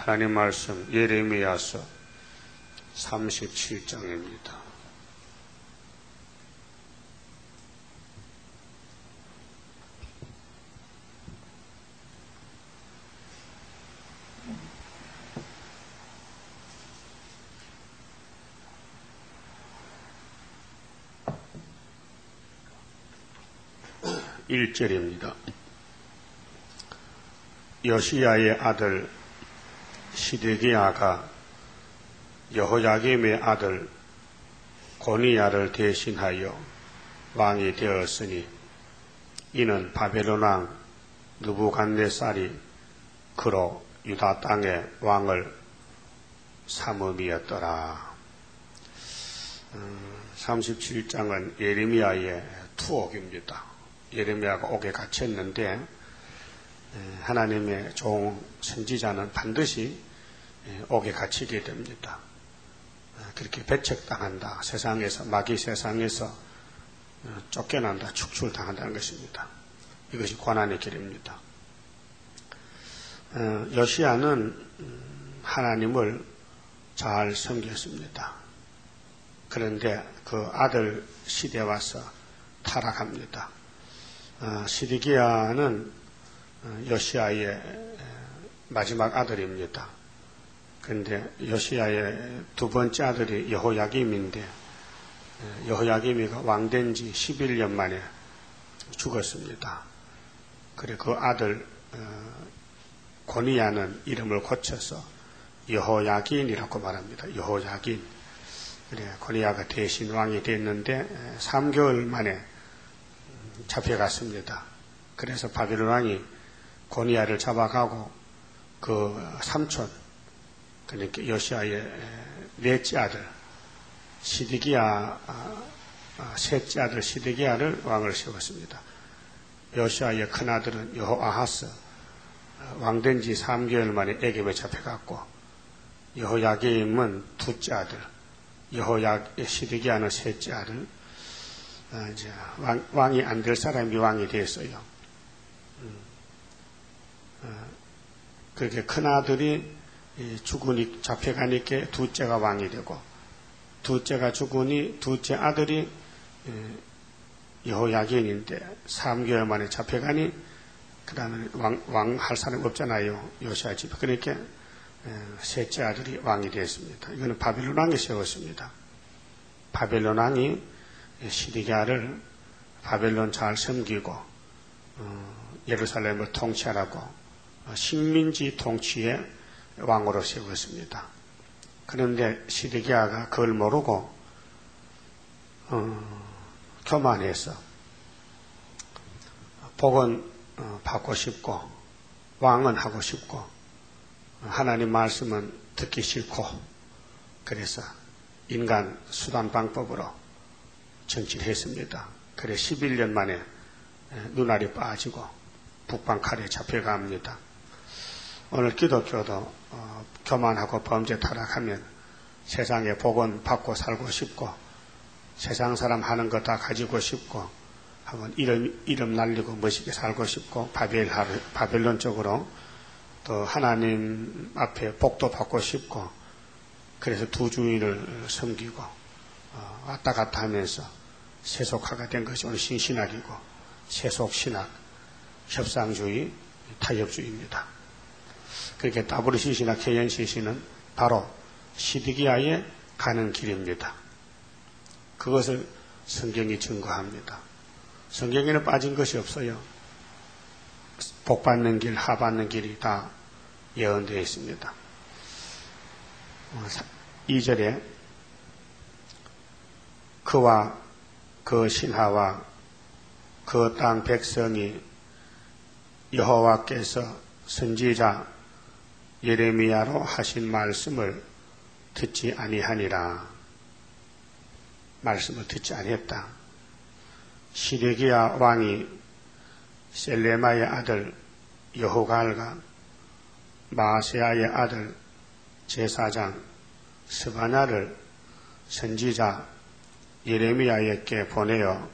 하나님 말씀 예레미야서 37장입니다. (1절입니다) 요시야의 아들 시드기야가 여호야김의 아들 고니야를 대신하여 왕이 되었으니 이는 바벨론 왕 느부갓네살이 그로 유다 땅의 왕을 삼음이었더라. 37장은 예레미야의 투옥입니다. 예레미야가 옥에 갇혔는데 하나님의 종 선지자는 반드시 옥에 갇히게 됩니다. 그렇게 배척당한다. 세상에서, 마귀 세상에서 쫓겨난다. 축출당한다는 것입니다. 이것이 고난의 길입니다. 요시야는 하나님을 잘 섬겼습니다. 그런데 그 아들 시대에 와서 타락합니다. 시드기야는 요시야의 마지막 아들입니다. 그런데 요시야의 두 번째 아들이 여호야김인데 여호야김이 왕된 지 11년 만에 죽었습니다. 그래 그 아들 고니야는 이름을 고쳐서 여호야긴이라고 말합니다. 여호야긴. 그래 고니야가 대신 왕이 됐는데 3개월 만에 잡혀갔습니다. 그래서 바벨론 왕이 고니야를 잡아가고 그 삼촌, 그러니까 요시야의 넷째 아들 시드기야, 셋째 아들 시드기야를 왕을 세웠습니다. 요시야의 큰 아들은 여호아하스, 왕된 지 3개월 만에 애굽에 잡혀갔고 여호야김은 둘째 아들, 시드기야는 셋째 아들. 이제 왕이 안 될 사람이 왕이 됐어요. 그렇게 큰 아들이 죽으니 잡혀가니까 둘째가 왕이 되고, 둘째가 죽으니 둘째 아들이 여호야긴인데 3개월 만에 잡혀가니 그 다음에 왕 할 사람 없잖아요. 요시야 집에. 그러니까 셋째 아들이 왕이 됐습니다. 이거는 바벨론 왕이 세웠습니다. 바벨론 왕이 시드기야를 바벨론 잘 섬기고 예루살렘을 통치하라고 식민지 통치의 왕으로 세웠습니다. 그런데 시드기야가 그걸 모르고 교만해서 복은 받고 싶고 왕은 하고 싶고 하나님 말씀은 듣기 싫고 그래서 인간 수단 방법으로 정치를 했습니다. 그래 11년 만에 눈알이 빠지고 북방 칼에 잡혀갑니다. 오늘 기독교도 교만하고 범죄 타락하면 세상에 복은 받고 살고 싶고 세상 사람 하는 거 다 가지고 싶고 한번 이름 날리고 멋있게 살고 싶고 바벨론 쪽으로 또 하나님 앞에 복도 받고 싶고 그래서 두 주인을 섬기고 왔다 갔다 하면서 세속화가 된 것이 오늘 신신학이고 세속신학, 협상주의, 타협주의입니다. 그렇게 WCC나 KNCC는 바로 시드기야에 가는 길입니다. 그것을 성경이 증거합니다. 성경에는 빠진 것이 없어요. 복 받는 길, 하 받는 길이 다 예언되어 있습니다. 2절에 그와 그 신하와 그 땅 백성이 여호와께서 선지자 예레미야로 하신 말씀을 듣지 아니하니라. 말씀을 듣지 아니했다. 시드기야 왕이 셀레마의 아들 여호갈과 마세야의 아들 제사장 스바냐를 선지자 예레미야에게 보내어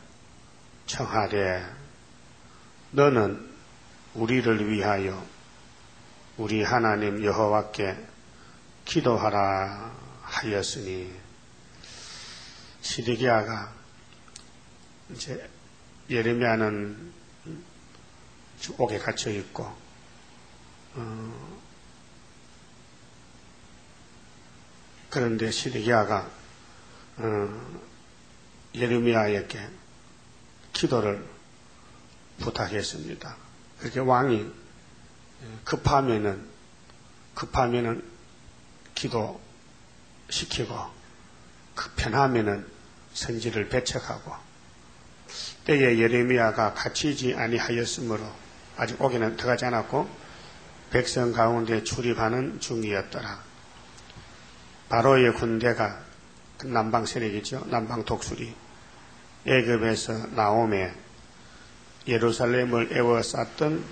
청하되 너는 우리를 위하여 우리 하나님 여호와께 기도하라 하였으니, 시드기야가 이제 예레미야는 옥에 갇혀 있고, 그런데 시드기야가 예레미야에게 기도를 부탁했습니다. 그렇게 왕이 급하면은 기도시키고, 급편하면은 선지를 배척하고, 때에 예레미야가 갇히지 아니하였으므로 아직 옥에는 들어가지 않았고 백성 가운데 출입하는 중이었더라. 바로의 군대가, 남방 세력이죠. 남방 독수리, 애굽에서 나오매 예루살렘을 에워쌌던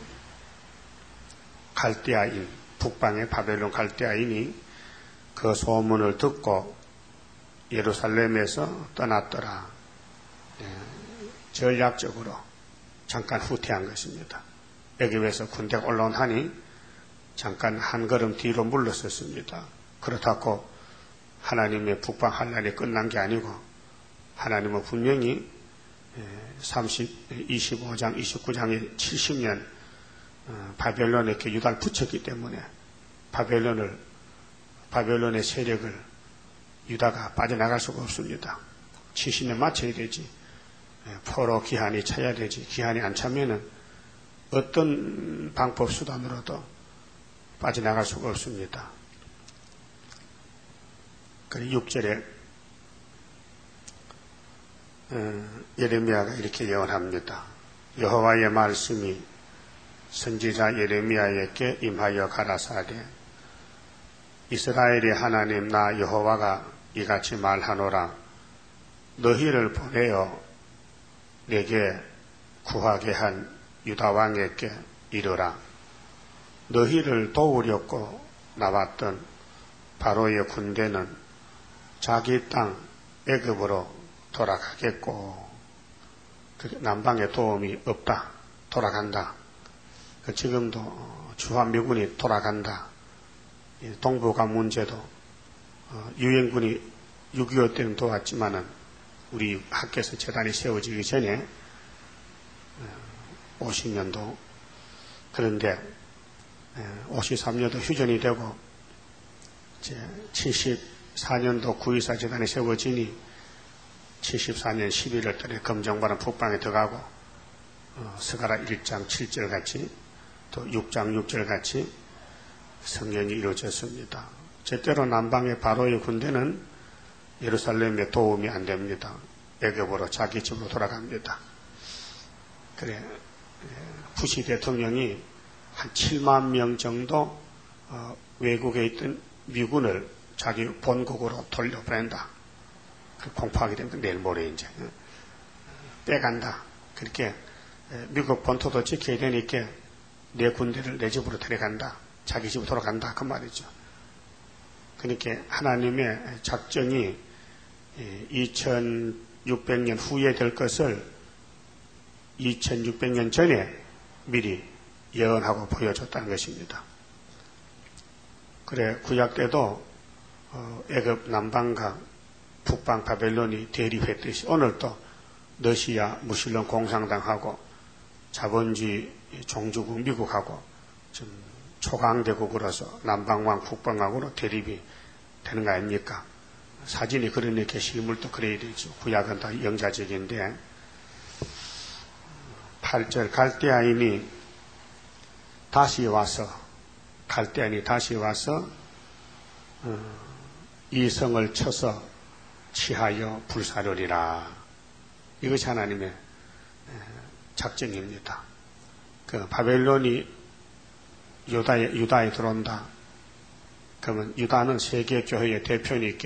갈대아인, 북방의 바벨론 갈대아인이 그 소문을 듣고 예루살렘에서 떠났더라. 전략적으로 잠깐 후퇴한 것입니다. 애굽에서 군대가 올라온 하니 잠깐 한 걸음 뒤로 물러섰습니다. 그렇다고 하나님의 북방 환란이 끝난 게 아니고, 하나님은 분명히 25장, 29장에 70년 바벨론에 이렇게 유다를 붙였기 때문에 바벨론의 세력을 유다가 빠져나갈 수가 없습니다. 70년 맞춰야 되지. 포로 기한이 차야 되지. 기한이 안 차면은 어떤 방법 수단으로도 빠져나갈 수가 없습니다. 그리고 6절에 예레미야가 이렇게 예언합니다. 여호와의 말씀이 선지자 예레미야에게 임하여 가라사대, 이스라엘의 하나님 나 여호와가 이같이 말하노라. 너희를 보내어 내게 구하게 한 유다 왕에게 이르라. 너희를 도우려고 나왔던 바로의 군대는 자기 땅 애굽으로 돌아가겠고, 남방에 도움이 없다. 돌아간다. 지금도 주한미군이 돌아간다. 동북아 문제도 유엔군이 6.25 때는 도왔지만은 우리 학교에서 재단이 세워지기 전에 50년도, 그런데 53년도 휴전이 되고 이제 74년도 9.24 재단이 세워지니 74년 11월 달에 검정반은 북방에 들어가고, 스가랴 1장 7절 같이 또 6장 6절 같이 성경이 이루어졌습니다. 제때로 남방의 바로의 군대는 예루살렘에 도움이 안 됩니다. 애굽으로 자기 집으로 돌아갑니다. 그래, 부시 대통령이 한 7만 명 정도 외국에 있던 미군을 자기 본국으로 돌려보낸다. 공포하게 되면 내일 모레 이제 빼간다. 그렇게 미국 본토도 지켜야 되니까 내 군대를 내 집으로 데려간다. 자기 집으로 돌아간다. 그 말이죠. 그러니까 하나님의 작정이 2600년 후에 될 것을 2600년 전에 미리 예언하고 보여줬다는 것입니다. 그래, 구약 때도 애굽 남방과 북방 바벨론이 대립했듯이 오늘도 러시아 무슬림 공산당하고 자본주의 종주국 미국하고 좀 초강대국으로서 남방왕 북방왕으로 대립이 되는 거 아닙니까? 사진이 그러니까 실물도 그래야 되죠. 구약은 다 영자적인데, 8절 갈대아인이 다시 와서 이 성을 쳐서 치하여 불사르리라. 이것이 하나님의 작정입니다. 그 바벨론이 유다에 들어온다. 그러면 유다는 세계 교회의 대표니까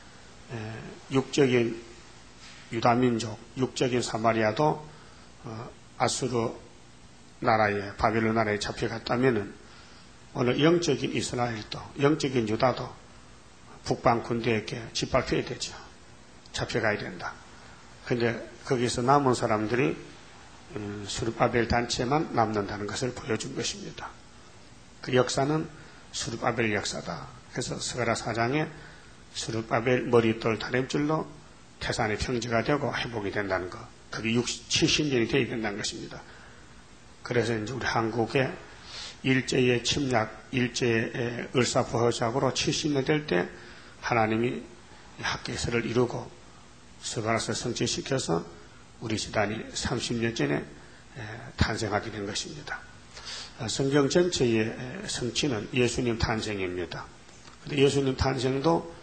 육적인 유다민족, 육적인 사마리아도 아수르 나라에, 바벨론 나라에 잡혀갔다면은 오늘 영적인 이스라엘도, 영적인 유다도 북방 군대에게 짓밟혀야 되죠. 잡혀가야 된다. 근데 거기서 남은 사람들이 수르바벨 단체만 남는다는 것을 보여준 것입니다. 그 역사는 스룹바벨 역사다. 그래서 스가랴 4장에 스룹바벨 머릿돌 다림줄로 태산이 평지가 되고 회복이 된다는 것. 그게 70년이 되어야 된다는 것입니다. 그래서 이제 우리 한국의 일제의 침략, 일제의 을사포효작으로 70년 될 때 하나님이 학계서를 이루고 스가랴서 성취시켜서 우리 집단이 30년 전에 탄생하게 된 것입니다. 성경 전체의 성취는 예수님 탄생입니다. 예수님 탄생도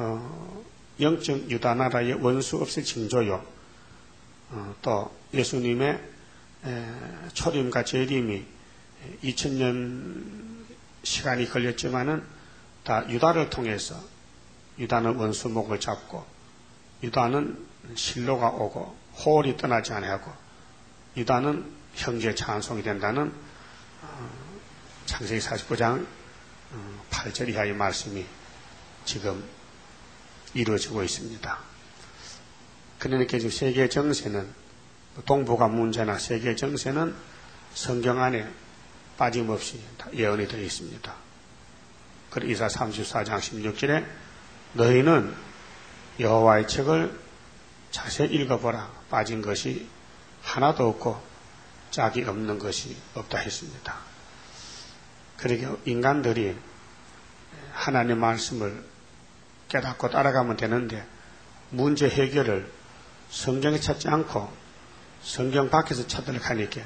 영적 유다 나라의 원수 없을 징조요. 또 예수님의 초림과 재림이 2000년 시간이 걸렸지만은 다 유다를 통해서 유다는 원수목을 잡고 유다는 실로가 오고 호월이 떠나지 아니하고 유다는 형제 찬송이 된다는 창세기 49장 8절 이하의 말씀이 지금 이루어지고 있습니다. 그러니까 지금 세계 정세는 동북아 문제나 세계 정세는 성경 안에 빠짐없이 다 예언이 되어 있습니다. 그리고 이사 34장 16절에 너희는 여호와의 책을 자세히 읽어보라. 빠진 것이 하나도 없고 짝이 없는 것이 없다 했습니다. 그러니까 인간들이 하나님의 말씀을 깨닫고 따라가면 되는데 문제 해결을 성경에 찾지 않고 성경 밖에서 찾으려고 하니까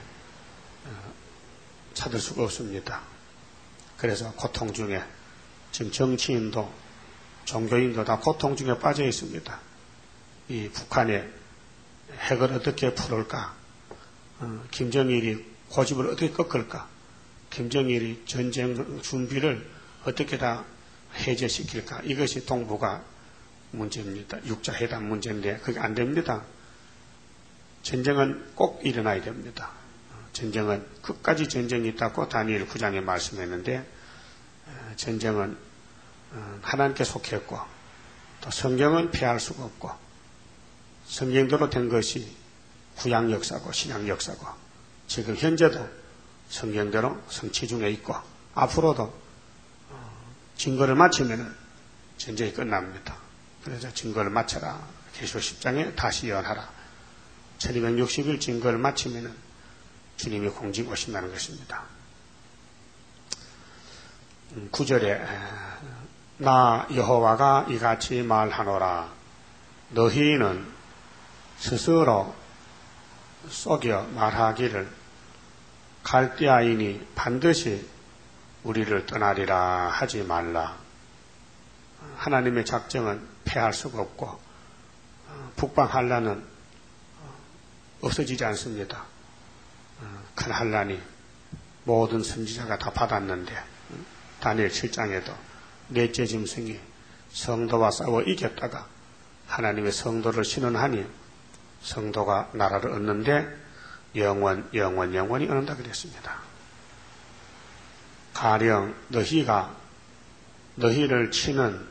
찾을 수가 없습니다. 그래서 고통 중에 지금 정치인도 종교인도 다 고통 중에 빠져 있습니다. 이 북한의 핵을 어떻게 풀을까? 김정일이 고집을 어떻게 꺾을까? 김정일이 전쟁 준비를 어떻게 다 해제시킬까? 이것이 동북아 문제입니다. 육자회담 문제인데 그게 안 됩니다. 전쟁은 꼭 일어나야 됩니다. 전쟁은 끝까지 전쟁이 있다고 다니엘 9장에 말씀했는데 전쟁은 하나님께 속했고 또 성경은 피할 수가 없고 성경대로 된 것이 구약 역사고 신약 역사고 지금 현재도 성경대로 성취 중에 있고 앞으로도 증거를 마치면 전쟁이 끝납니다. 그래서 증거를 마쳐라. 계시록 10장에 다시 예언하라. 1260일 증거를 마치면 주님이 공직 오신다는 것입니다. 9절에 나 여호와가 이같이 말하노라. 너희는 스스로 속여 말하기를 갈대아인이 반드시 우리를 떠나리라 하지 말라. 하나님의 작정은 패할 수가 없고 북방 한란은 없어지지 않습니다. 큰 한란이 모든 선지자가 다 받았는데 다니엘 7장에도 넷째 짐승이 성도와 싸워 이겼다가 하나님의 성도를 신원하니 성도가 나라를 얻는데 영원히 얻는다 그랬습니다. 가령 너희를 치는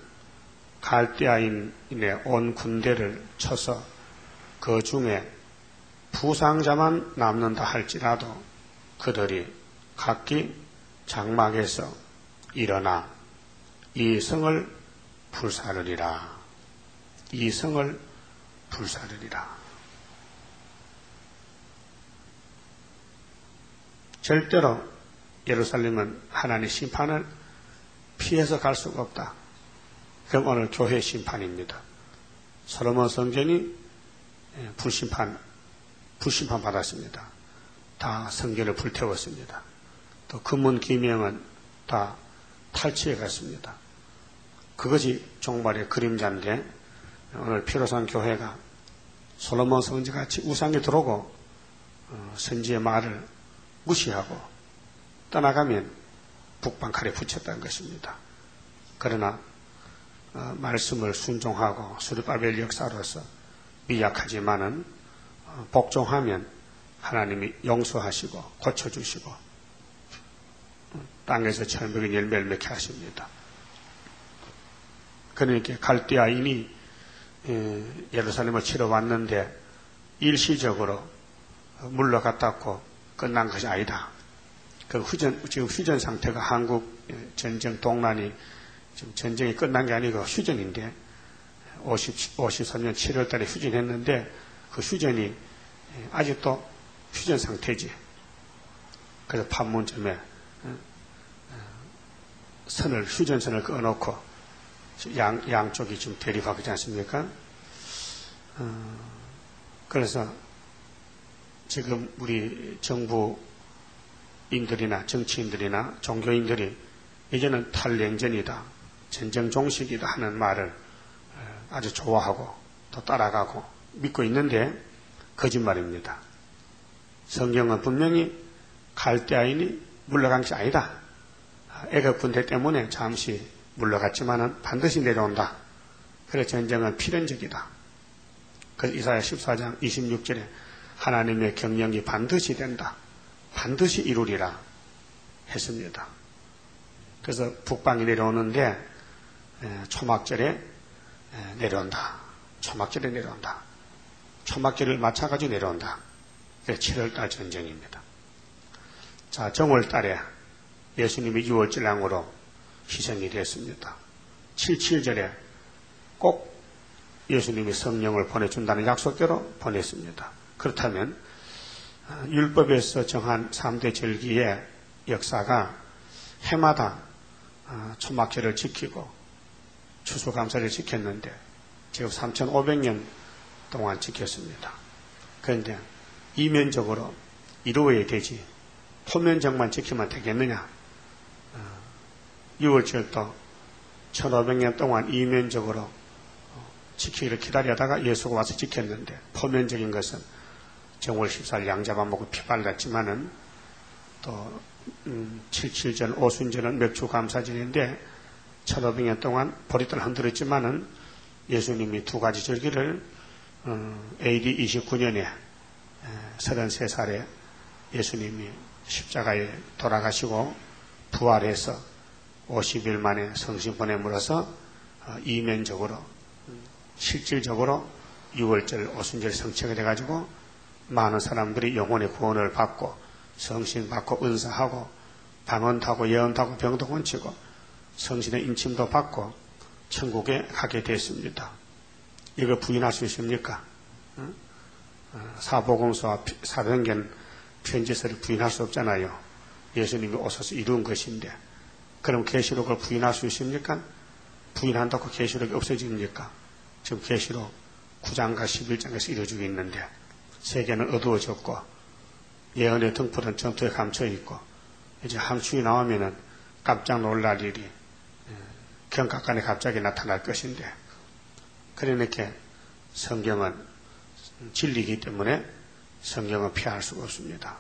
갈대아인의 온 군대를 쳐서 그 중에 부상자만 남는다 할지라도 그들이 각기 장막에서 일어나 이 성을 불사르리라. 이 성을 불사르리라. 절대로 예루살렘은 하나님의 심판을 피해서 갈 수가 없다. 그럼 오늘 교회 심판입니다. 솔로몬 성전이 불심판 받았습니다. 다 성전을 불태웠습니다. 또 금문 기명은 다 탈취해 갔습니다. 그것이 종말의 그림자인데 오늘 피로산 교회가 솔로몬 성전같이 우상이 들어오고 선지의 말을 무시하고 떠나가면 북방칼에 붙였다는 것입니다. 그러나 말씀을 순종하고 스룹바벨 역사로서 미약하지만은 복종하면 하나님이 용서하시고 고쳐주시고 땅에서 천백의 열매를 맺게 하십니다. 그러니까 갈대아인이 예루살렘을 치러 왔는데 일시적으로 물러갔다고 끝난 것이 아니다. 지금 휴전 상태가 한국 전쟁 동란이 지금 전쟁이 끝난 게 아니고 휴전인데 53년 7월 달에 휴전했는데 그 휴전이 아직도 휴전 상태지. 그래서 판문점에 휴전선을 그어놓고 양쪽이 지금 대립하고 있지 않습니까? 그래서 지금 우리 정부인들이나 정치인들이나 종교인들이 이제는 탈냉전이다, 전쟁 종식이다 하는 말을 아주 좋아하고 또 따라가고 믿고 있는데 거짓말입니다. 성경은 분명히 갈대아인이 물러간 것이 아니다. 애굽 군대 때문에 잠시 물러갔지만은 반드시 내려온다. 그래서 전쟁은 필연적이다. 그래서 이사야 14장 26절에 하나님의 경영이 반드시 된다. 반드시 이루리라 했습니다. 그래서 북방이 내려오는데 초막절에 내려온다. 초막절에 내려온다. 초막절을 맞춰가지고 내려온다. 7월달 전쟁입니다. 자, 정월달에 예수님이 6월절 왕으로 희생이 됐습니다. 77절에 꼭 예수님이 성령을 보내준다는 약속대로 보냈습니다. 그렇다면 율법에서 정한 3대 절기의 역사가 해마다 초막절을 지키고 추수감사를 지켰는데 지금 3,500년 동안 지켰습니다. 그런데 이면적으로 이루어야 되지 표면적만 지키면 되겠느냐? 6월절도 1,500년 동안 이면적으로 지키기를 기다리다가 예수가 와서 지켰는데 표면적인 것은 정월 14일 양자밥 먹고 피 발랐지만은 또 77절 오순절은 맥주감사절인데 1,500년 동안 보리떡을 흔들었지만은 예수님이 두 가지 절기를 AD 29년에 33살에 예수님이 십자가에 돌아가시고 부활해서 50일 만에 성신 보냄으로써 이면적으로 실질적으로 6월절 오순절 성취가 돼가지고 많은 사람들이 영혼의 구원을 받고 성신 받고 은사하고 방언도 하고 예언도 하고 병도 고치고 성신의 인침도 받고 천국에 가게 됐습니다. 이거 부인할 수 있습니까? 사복음서와 사도행전 편지서를 부인할 수 없잖아요. 예수님이 오셔서 이룬 것인데 그럼 계시록을 부인할 수 있습니까? 부인한다고 계시록이 없어집니까? 지금 계시록 9장과 11장에서 이루어지고 있는데 세계는 어두워졌고 예언의 등불은 전투에 감춰 있고 이제 함축이 나오면은 깜짝 놀랄 일이 경각간에 갑자기 나타날 것인데 그러니까 성경은 진리이기 때문에 성경은 피할 수가 없습니다.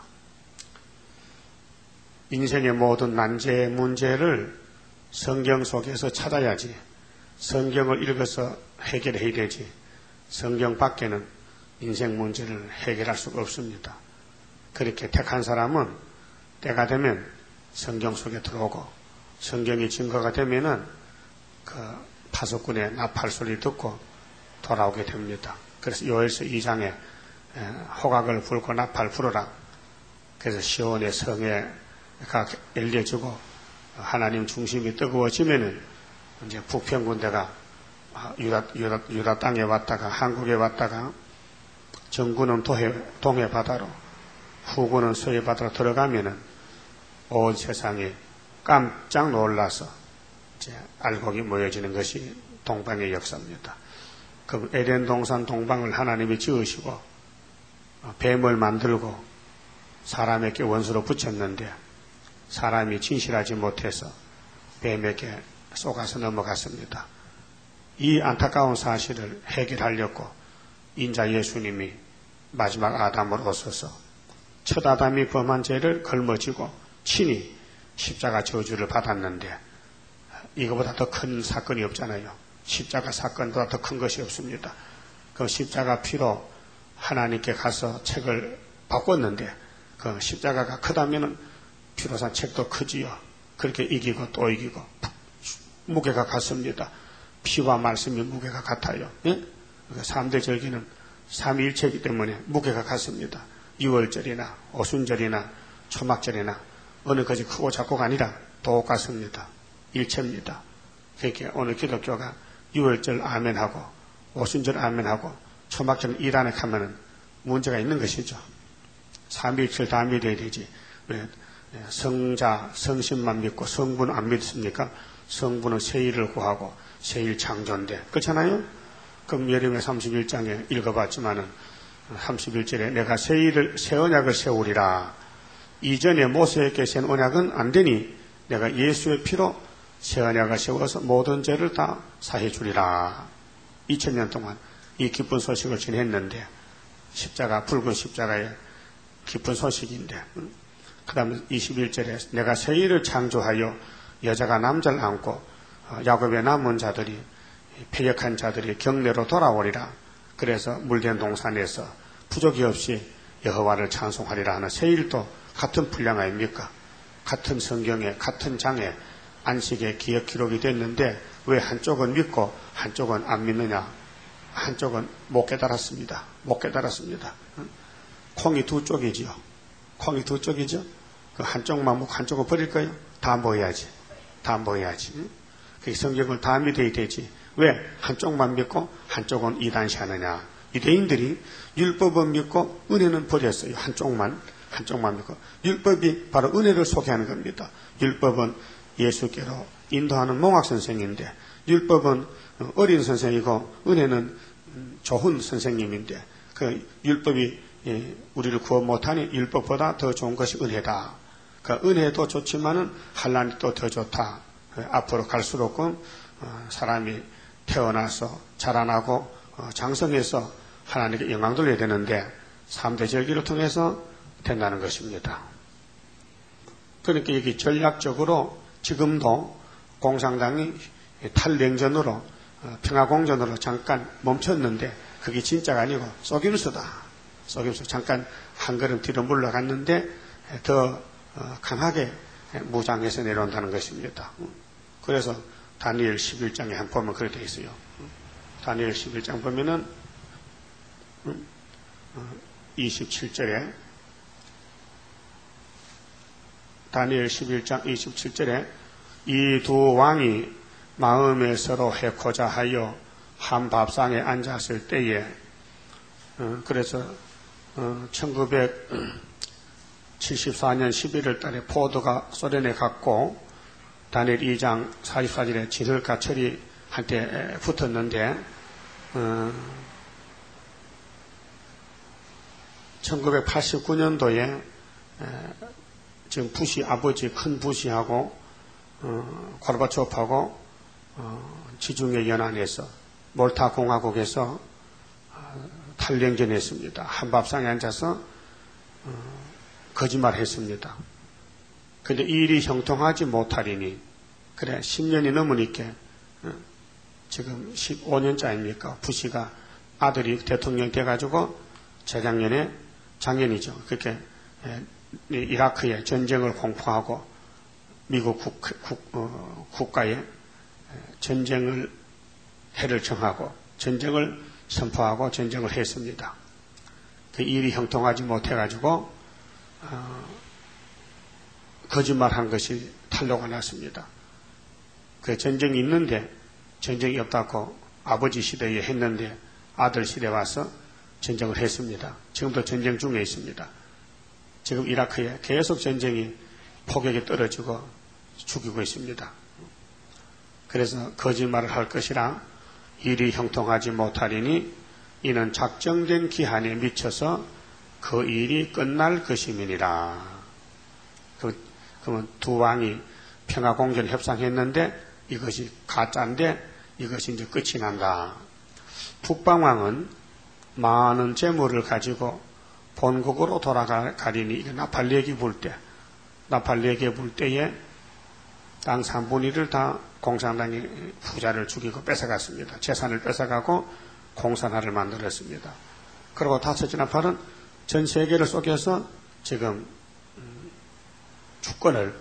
인생의 모든 난제 문제를 성경 속에서 찾아야지 성경을 읽어서 해결해야 되지 성경 밖에는 인생 문제를 해결할 수가 없습니다. 그렇게 택한 사람은 때가 되면 성경 속에 들어오고 성경이 증거가 되면은 그 파수꾼의 나팔 소리 듣고 돌아오게 됩니다. 그래서 요엘서 2장에 호각을 불고 나팔 불어라. 그래서 시온의 성에가 열려주고 하나님 중심이 뜨거워지면은 이제 북평 군대가 유다 땅에 왔다가 한국에 왔다가 정구는 동해 바다로 후구는 서해 바다로 들어가면은 온 세상이 깜짝 놀라서 이제 알곡이 모여지는 것이 동방의 역사입니다. 그럼 에덴 동산 동방을 하나님이 지으시고 뱀을 만들고 사람에게 원수로 붙였는데 사람이 진실하지 못해서 뱀에게 쏘가서 넘어갔습니다. 이 안타까운 사실을 해결하려고 인자 예수님이 마지막 아담으로 오셔서 첫 아담이 범한 죄를 걸머지고 친히 십자가 저주를 받았는데 이거보다 더 큰 사건이 없잖아요. 십자가 사건보다 더 큰 것이 없습니다. 그 십자가 피로 하나님께 가서 책을 바꿨는데 그 십자가가 크다면은 피로 산 책도 크지요. 그렇게 이기고 또 이기고 무게가 같습니다. 피와 말씀이 무게가 같아요. 예? 3대 절기는 삼위일체이기 때문에 무게가 같습니다. 6월절이나 오순절이나 초막절이나 어느 것이 크고 작고가 아니라 똑같습니다. 일체입니다. 그렇게 오늘 기독교가 유월절 아멘하고 오순절 아멘하고 초막절 일안에 하면은 문제가 있는 것이죠. 삼위일체를 다 믿어야 되지. 왜 성자, 성신만 믿고 성부는 안 믿습니까? 성부는 세일을 구하고 세일 창조인데 그렇잖아요? 그럼 예레미야 31장에 읽어봤지만은 31절에 내가 새 언약을 세우리라. 이전에 모세에게 세운 언약은 안 되니 내가 예수의 피로 새 언약을 세워서 모든 죄를 다 사해 주리라. 2000년 동안 이 기쁜 소식을 전했는데 십자가, 붉은 십자가의 기쁜 소식인데 그 다음에 21절에 내가 새 일을 창조하여 여자가 남자를 안고 야곱의 남은 자들이 패역한 자들이 경내로 돌아오리라. 그래서 물된 동산에서 부족이 없이 여호와를 찬송하리라 하는 새 일도 같은 분량 아닙니까? 같은 성경에 같은 장에 안식의 기억 기록이 됐는데 왜 한쪽은 믿고 한쪽은 안 믿느냐? 한쪽은 못 깨달았습니다. 못 깨달았습니다. 콩이 두 쪽이지요. 콩이 두 쪽이죠. 그 한쪽만 먹고 한쪽을 버릴 거예요? 다 먹어야지. 다 먹어야지. 그 성경을 다 믿어야 되지. 왜 한쪽만 믿고 한쪽은 이단시하느냐? 유대인들이 율법은 믿고 은혜는 버렸어요. 한쪽만 믿고. 율법이 바로 은혜를 소개하는 겁니다. 율법은 예수께로 인도하는 몽학 선생인데 율법은 어린 선생이고 은혜는 좋은 선생님인데 그 율법이 우리를 구원 못하니 율법보다 더 좋은 것이 은혜다. 그 은혜도 좋지만은 한란이 또 더 좋다. 앞으로 갈수록 사람이 태어나서 자라나고 장성해서 하나님께 영광 돌려야 되는데 3대 절기를 통해서 된다는 것입니다. 그러니까 여기 전략적으로 지금도 공산당이 탈냉전으로 평화공전으로 잠깐 멈췄는데 그게 진짜가 아니고 속임수다. 속임수. 잠깐 한 걸음 뒤로 물러갔는데 더 강하게 무장해서 내려온다는 것입니다. 그래서 다니엘 11장에 한 보면 그렇게 되어 있어요. 다니엘 11장 보면은 27절에 다니엘 11장 27절에 이 두 왕이 마음에 서로 해코자 하여 한 밥상에 앉았을 때에 그래서 1974년 11월 달에 포도가 소련에 갔고 다니엘 2장 44절에 지들과 철이 한테 붙었는데 1989년도에 지금 부시 아버지 큰 부시하고 고르바초프하고 지중해 연안에서 몰타 공화국에서 탈냉전했습니다. 한밥상에 앉아서 거짓말했습니다. 그런데 이 일이 형통하지 못하리니 그래 10년이 넘으니까 지금 15년째입니까? 부시가 아들이 대통령 돼가지고 작년이죠. 그렇게 이라크에 전쟁을 공포하고 미국 국가에 전쟁을 해를 청하고 전쟁을 선포하고 전쟁을 했습니다. 그 일이 형통하지 못해가지고 거짓말한 것이 탄로가 났습니다. 그 전쟁이 있는데 전쟁이 없다고 아버지 시대에 했는데 아들 시대에 와서 전쟁을 했습니다. 지금도 전쟁 중에 있습니다. 지금 이라크에 계속 전쟁이 폭격이 떨어지고 죽이고 있습니다. 그래서 거짓말을 할 것이라 일이 형통하지 못하리니 이는 작정된 기한에 미쳐서 그 일이 끝날 것임이니라. 그러면 두 왕이 평화공전 협상했는데 이것이 가짜인데 이것이 이제 끝이 난다. 북방왕은 많은 재물을 가지고 본국으로 돌아가리니 나팔레기 불 때에 땅 3분의 1을 다 공산당이 부자를 죽이고 뺏어갔습니다. 재산을 뺏어가고 공산화를 만들었습니다. 그리고 다섯째 나팔은 전 세계를 속여서 지금 주권을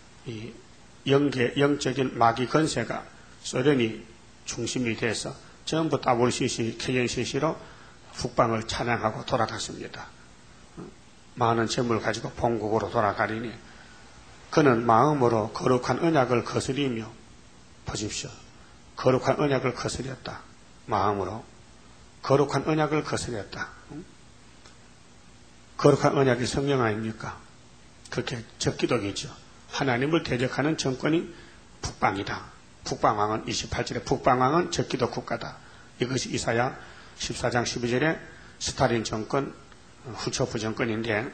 영적인 마귀 건세가 소련이 중심이 돼서 전부 WCC, KNCC로 북방을 찬양하고 돌아갔습니다. 많은 재물을 가지고 본국으로 돌아가리니 그는 마음으로 거룩한 언약을 거스리며, 보십시오. 거룩한 언약을 거스렸다. 마음으로. 거룩한 언약을 거스렸다. 거룩한 언약이 성령 아닙니까? 그렇게 적기독이죠. 하나님을 대적하는 정권이 북방이다. 북방왕은 28절에 북방왕은 적기독 국가다. 이것이 이사야 14장 12절에 스탈린 정권, 후초프 정권인데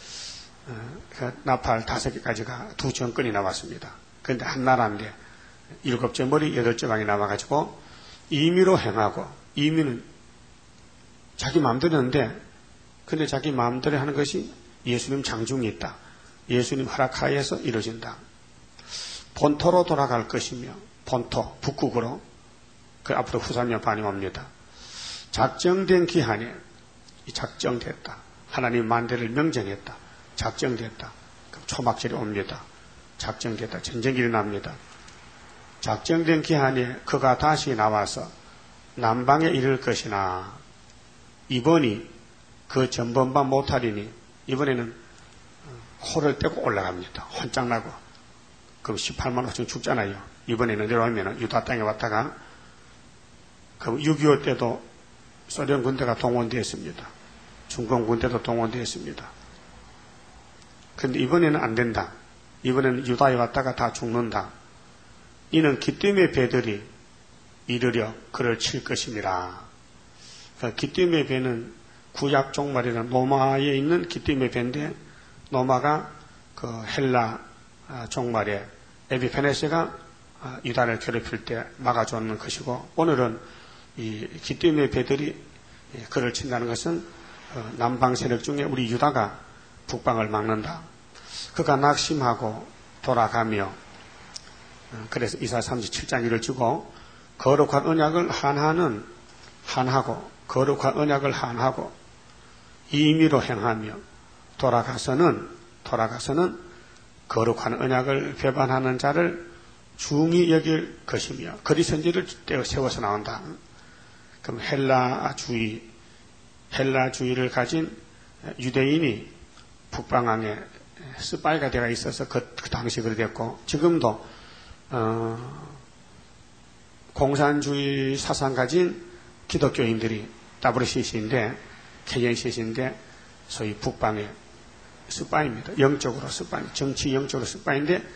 나팔 5개까지가 두 정권이 나왔습니다. 그런데 한 나라인데 7째 머리 8째 방이 나와가지고 임의로 행하고, 임의는 자기 마음대로인데, 근데 자기 마음대로 하는 것이 예수님 장중이 있다. 예수님 허락하에서 이루어진다. 본토로 돌아갈 것이며, 본토, 북극으로, 그 앞으로 후산여반이 옵니다. 작정된 기한에 작정됐다. 하나님 만대를 명정했다. 작정됐다. 그럼 초막절이 옵니다. 작정됐다. 전쟁이 일어납니다. 작정된 기한에 그가 다시 나와서 남방에 이를 것이나, 이번이 그 전번반 못하리니 이번에는 코를 떼고 올라갑니다. 혼짝나고. 그럼 18만 5천 죽잖아요. 이번에는 내려오면 유다 땅에 왔다가, 그럼 6.25 때도 소련 군대가 동원되었습니다. 중공 군대도 동원되었습니다. 그런데 이번에는 안 된다. 이번에는 유다에 왔다가 다 죽는다. 이는 기띔의 배들이 이르려 그를 칠 것임이라. 그러니까 기띔의 배는 구약 종말이라는 로마에 있는 기띔의 배인데, 로마가 그 헬라 종말에 에피페네스가 유다를 괴롭힐 때 막아주는 것이고, 오늘은 이 기띔의 배들이 그를 친다는 것은 남방 세력 중에 우리 유다가 북방을 막는다. 그가 낙심하고 돌아가며, 그래서 이사야 37장 1을 주고, 거룩한 언약을 한하고 거룩한 언약을 한하고 임의로 행하며 돌아가서는 거룩한 언약을 배반하는 자를 중히 여길 것이며, 거리선지를 세워서 나온다. 그럼 헬라주의를 가진 유대인이 북방왕에 스파이가 되어 있어서 그 당시 그래 됐고, 지금도 공산주의 사상 가진 기독교인들이 WCC인데, KNCC인데, 소위 북방의 스파이입니다. 영적으로 스파이, 정치 영적으로 스파이인데,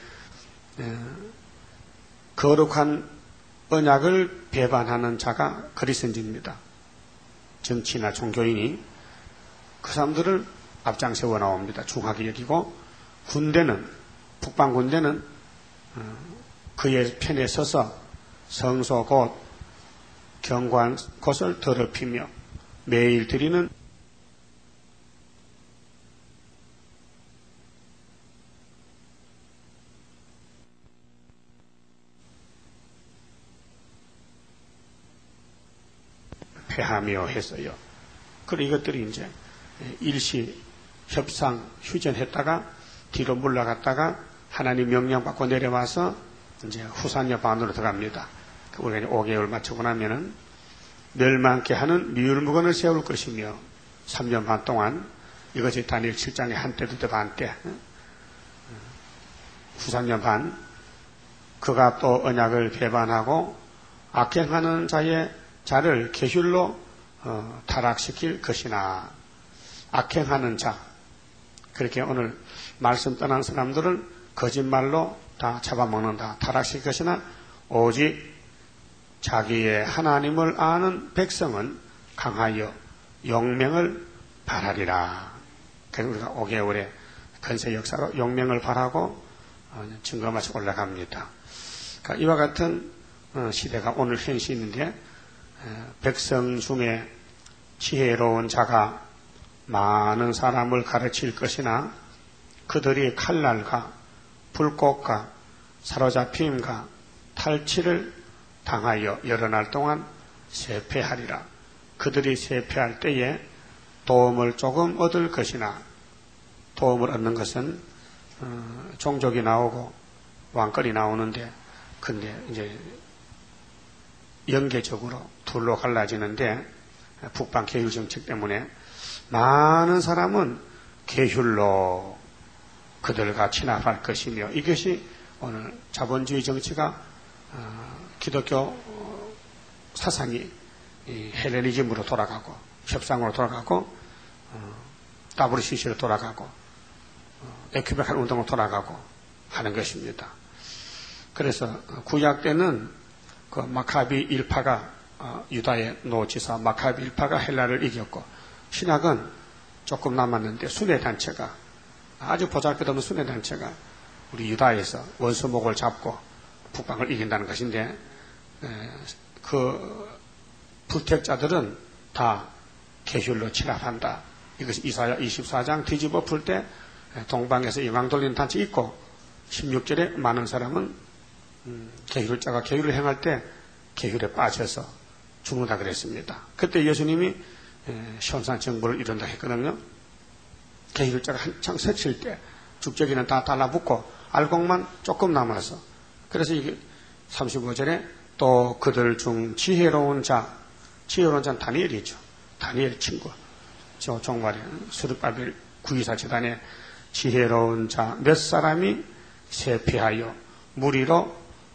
거룩한 언약을 배반하는 자가 그리스도인입니다. 정치나 종교인이 그 사람들을 앞장 세워 나옵니다. 중하게 여기고, 북방 군대는 그의 편에 서서 성소 곧 경관 곳을 더럽히며 매일 드리는 패하며 했어요. 그리고 이것들이 이제 일시 협상 휴전했다가 뒤로 물러갔다가 하나님 명령 받고 내려와서 이제 후산여 반으로 들어갑니다. 우리가 이제 5개월 마치고 나면은 멸망케 하는 미울무건을 세울 것이며, 3년 반 동안, 이것이 다니엘 7장의 한때 두때 반때, 후산여 반, 그가 또 언약을 배반하고 악행하는 자를 계율로 타락시킬 것이나, 악행하는 자, 그렇게 오늘 말씀 떠난 사람들을 거짓말로 다 잡아먹는다. 타락시킬 것이나 오직 자기의 하나님을 아는 백성은 강하여 용명을 바라리라. 그래서 우리가 5개월의 건세 역사로 용명을 바라고 증거 마치고 올라갑니다. 그러니까 이와 같은 시대가 오늘 현실인데, 백성 중에 지혜로운 자가 많은 사람을 가르칠 것이나 그들이 칼날과 불꽃과 사로잡힘과 탈취를 당하여 여러 날 동안 쇠폐하리라. 그들이 쇠폐할 때에 도움을 조금 얻을 것이나, 도움을 얻는 것은 종족이 나오고 왕권이 나오는데, 근데 이제 연계적으로 둘로 갈라지는데, 북방 계율 정책 때문에 많은 사람은 계율로 그들과 친합할 것이며, 이것이 오늘 자본주의 정치가 기독교 사상이 헬레니즘으로 돌아가고 협상으로 돌아가고 WCC로 돌아가고 에큐메칼 운동으로 돌아가고 하는 것입니다. 그래서 구약 때는 그 마카비 일파가 유다의 노지사 마카비 일파가 헬라를 이겼고, 신학은 조금 남았는데 순회 단체가 아주 보잘것없는 순회 단체가 우리 유다에서 원수목을 잡고 북방을 이긴다는 것인데, 그 불택자들은 다 계율로 진압한다. 이것이 이사야 24장 뒤집어 풀 때 동방에서 이망 돌리는 단체 있고, 16절에 많은 사람은 계율자가 계율을 행할 때 계율에 빠져서 죽는다 그랬습니다. 그때 예수님이 시온산 정부를 이룬다 했거든요. 계율자가 한창 서칠 때 죽저기는 다 달라붙고 알곡만 조금 남아서, 그래서 이게 35절에 또 그들 중 지혜로운 자는 다니엘이죠. 다니엘 친구. 저 종말에 수르바벨 구이사 재단에 지혜로운 자 몇 사람이 세피하여 무리로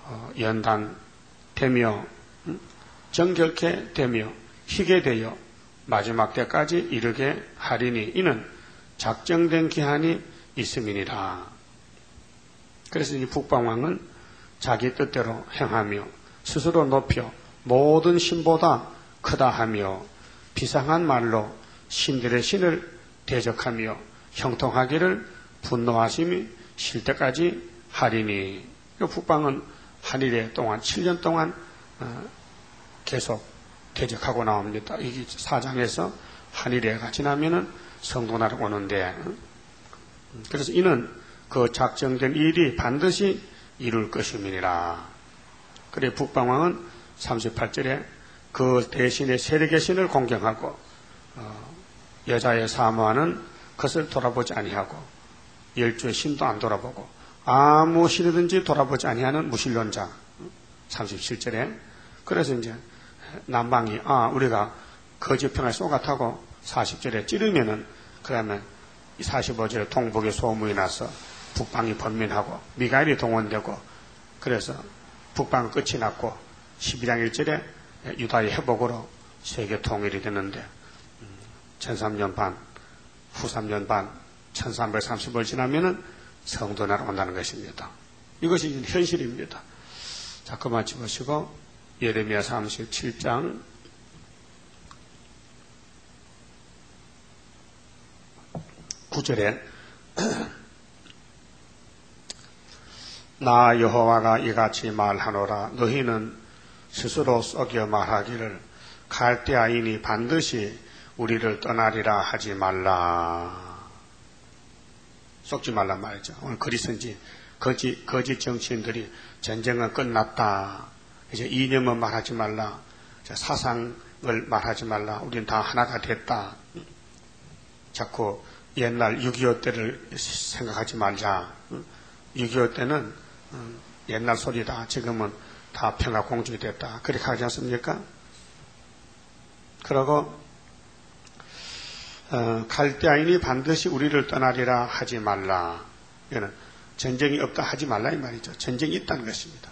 연단되며 정결케 되며 희게 되어 마지막 때까지 이르게 하리니 이는 작정된 기한이 있음이니라. 그래서 이 북방왕은 자기 뜻대로 행하며 스스로 높여 모든 신보다 크다 하며 비상한 말로 신들의 신을 대적하며 형통하기를 분노하심이 쉴 때까지 하리니. 북방은 한일에 동안 7년 동안 계속 대적하고 나옵니다. 이게 4장에서 한일회가 지나면은 성도나라 오는데, 그래서 이는 그 작정된 일이 반드시 이룰 것임이니라. 그래 북방왕은 38절에 그 대신에 세력의 신을 공경하고 여자의 사모하는 것을 돌아보지 아니하고 열주의 신도 안 돌아보고 아무 신이든지 돌아보지 아니하는 무신론자. 37절에 그래서 이제 남방이 우리가 거짓평을 쏘가타고 40절에 찌르면은 그러면 45절에 동북에 소문이 나서 북방이 번민하고 미가엘이 동원되고, 그래서 북방 끝이 났고 12장 1절에 유다의 회복으로 세계 통일이 되는데 1300년 반, 후 3년 반, 1330을 지나면은 성도나라 온다는 것입니다. 이것이 현실입니다. 자, 그만 집으시고 예레미야 37장 9절에 나 여호와가 이같이 말하노라. 너희는 스스로 속여 말하기를 갈대아인이 반드시 우리를 떠나리라 하지 말라. 속지 말란 말이죠. 오늘 그리스인지 거짓 정치인들이 전쟁은 끝났다, 이제 이념은 말하지 말라, 사상을 말하지 말라, 우리는 다 하나가 됐다, 자꾸 옛날 6.25 때를 생각하지 말자. 6.25 때는 옛날 소리다, 지금은 다 평화 공주가 됐다, 그렇게 하지 않습니까? 그러고 갈대아인이 반드시 우리를 떠나리라 하지 말라. 이거는 전쟁이 없다 하지 말라 이 말이죠. 전쟁이 있다는 것입니다.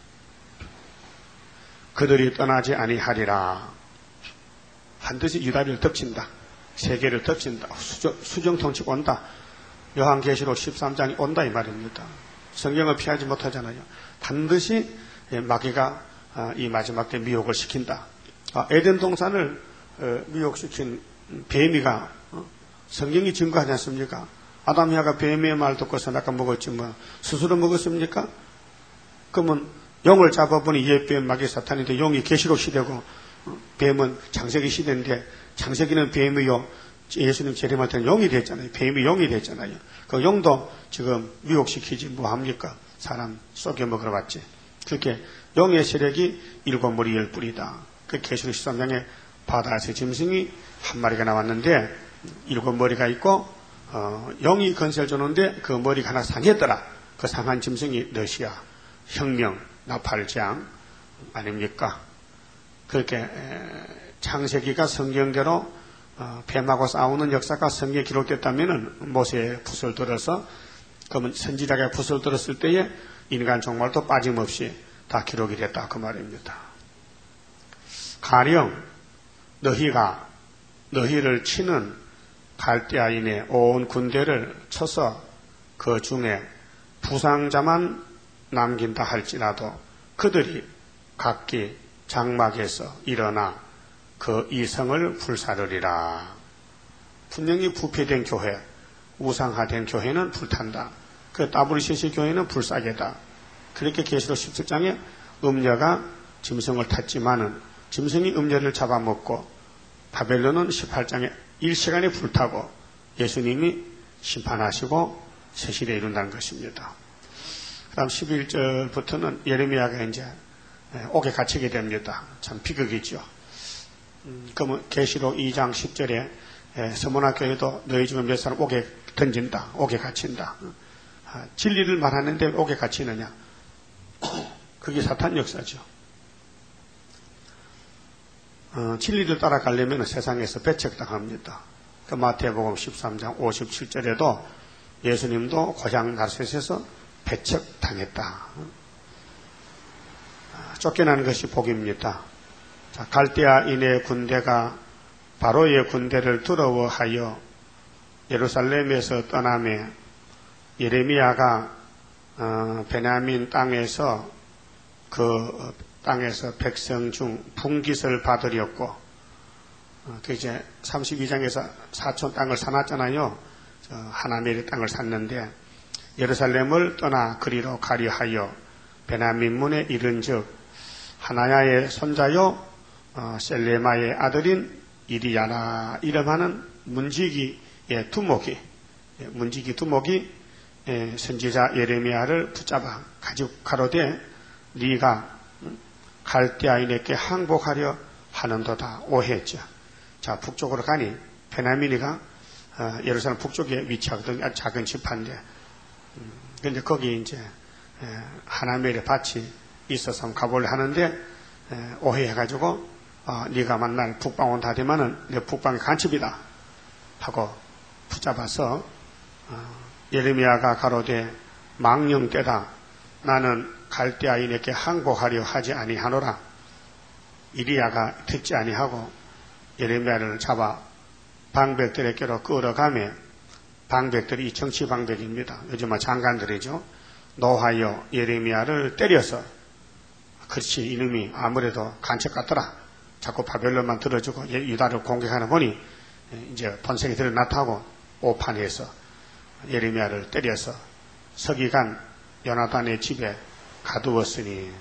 그들이 떠나지 아니하리라. 반드시 유다를 덮친다. 세계를 덮친다. 수정통치 온다. 요한계시록 13장이 온다 이 말입니다. 성경을 피하지 못하잖아요. 반드시 마귀가 이 마지막 때 미혹을 시킨다. 에덴 동산을 미혹시킨 뱀이가 성경이 증거하지 않습니까? 아담 이하가 뱀의 말 듣고 선악과 먹었지 뭐 스스로 먹었습니까? 그러면 용을 잡아보니 얘 뱀 마귀 사탄인데 용이 계시록 시대고 뱀은 창세기 시대인데 창세기는 뱀이요 예수님 재림할 때는 용이 됐잖아요. 뱀이 용이 됐잖아요. 그 용도 지금 미혹시키지 뭐합니까? 사람 쏘겨 먹으러 왔지. 그렇게 용의 세력이 7머리 10뿔이다. 그 계시록 13장에 바다에서 짐승이 한 마리가 나왔는데 7머리가 있고 용이 건세를 주는데 그 머리가 하나 상했더라. 그 상한 짐승이 러시아 혁명 나팔장 아닙니까? 그렇게 창세기가 성경대로 뱀하고 싸우는 역사가 성경에 기록됐다면 모세의 붓을 들어서 그러면 선지자가 붓을 들었을 때에 인간 종말도 빠짐없이 다 기록이 됐다 그 말입니다. 가령 너희를 치는 갈대아인의 온 군대를 쳐서 그 중에 부상자만 남긴다 할지라도 그들이 각기 장막에서 일어나 그 이성을 불사르리라. 분명히 부패된 교회, 우상화된 교회는 불탄다. 그 WCC 교회는 불사계다. 그렇게 계시록 17장에 음녀가 짐승을 탔지만은 짐승이 음녀를 잡아먹고 바벨론은 18장에 일시간에 불타고 예수님이 심판하시고 세실에 이룬다는 것입니다. 그 다음 11절부터는 예레미야가 이제 옥에 갇히게 됩니다. 참 비극이죠. 그러면 계시록 2장 10절에 서문학교에도 너희 중에 몇 사람 옥에 던진다. 옥에 갇힌다. 진리를 말하는데 옥에 갇히느냐. 그게 사탄 역사죠. 진리를 따라가려면 세상에서 배척당합니다. 그 마태복음 13장 57절에도 예수님도 고향 나사렛에서 배척당했다. 쫓겨나는 것이 복입니다. 자, 갈대아인의 군대가 바로의 군대를 두려워하여 예루살렘에서 떠나며 예레미야가 베냐민 땅에서 그 땅에서 백성 중 분깃을 받으렸고 그 이제 32장에서 사촌 땅을 사놨잖아요. 하나멜의 땅을 샀는데 예루살렘을 떠나 그리로 가려 하여 베냐민 문에 이른즉 하나야의 손자요 셀레마의 아들인 이리야라 이름하는 문지기의 두목이 선지자 예레미야를 붙잡아 가지고 가로되 네가 갈대아인에게 항복하려 하는도다 오해했죠. 자, 북쪽으로 가니 베냐민이가 예루살렘 북쪽에 위치하거든요. 아주 작은 지파인데 근데 거기 이제 하나멜의 밭이 있어서 한번 가보려 하는데 오해해가지고 네가 만날 북방 온다 하더만은 내 북방이 간첩이다 하고 붙잡아서 예레미야가 가로되 망령 때다 나는 갈대아인에게 항복하려 하지 아니하노라. 이리야가 듣지 아니하고 예레미야를 잡아 방백들에게로 끌어가며 방백들이 정치 방백입니다. 요즘 장관들이죠. 노하여 예레미야를 때려서 그렇지 이놈이 아무래도 간첩 같더라. 자꾸 바벨론만 들어주고 유다를 공격하는 보니 이제 본색이 드러났다고 오판해서 예레미야를 때려서 서기관 요나단의 집에 가두었습니다.